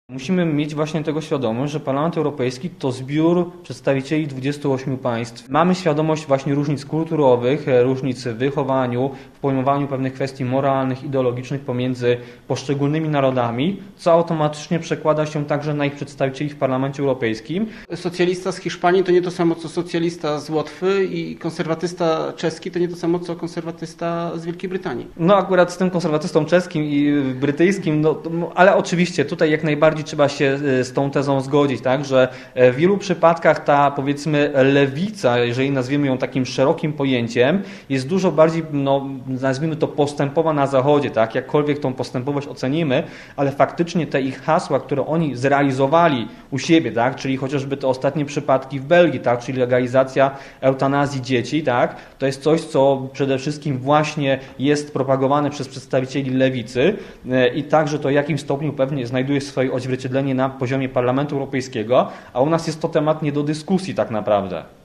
Musimy mieć właśnie tego świadomość, że Parlament Europejski to zbiór przedstawicieli 28 państw. Mamy świadomość właśnie różnic kulturowych, różnic w wychowaniu, w pojmowaniu pewnych kwestii moralnych, ideologicznych pomiędzy poszczególnymi narodami, co automatycznie przekłada się także na ich przedstawicieli w Parlamencie Europejskim. Socjalista z Hiszpanii to nie to samo co socjalista z Łotwy i konserwatysta czeski to nie to samo co konserwatysta z Wielkiej Brytanii. No akurat z tym konserwatystą czeskim i brytyjskim, ale oczywiście tutaj jak najbardziej trzeba się z tą tezą zgodzić, tak, że w wielu przypadkach ta, powiedzmy, lewica, jeżeli nazwiemy ją takim szerokim pojęciem, jest dużo bardziej, nazwijmy to, postępowa na Zachodzie, tak, jakkolwiek tą postępowość ocenimy, ale faktycznie te ich hasła, które oni zrealizowali u siebie, tak, czyli chociażby te ostatnie przypadki w Belgii, tak, czyli legalizacja eutanazji dzieci, tak, to jest coś, co przede wszystkim właśnie jest propagowane przez przedstawicieli lewicy i także to w jakimś stopniu pewnie znajduje swoje odzwierciedlenie na poziomie Parlamentu Europejskiego, a u nas jest to temat nie do dyskusji tak naprawdę.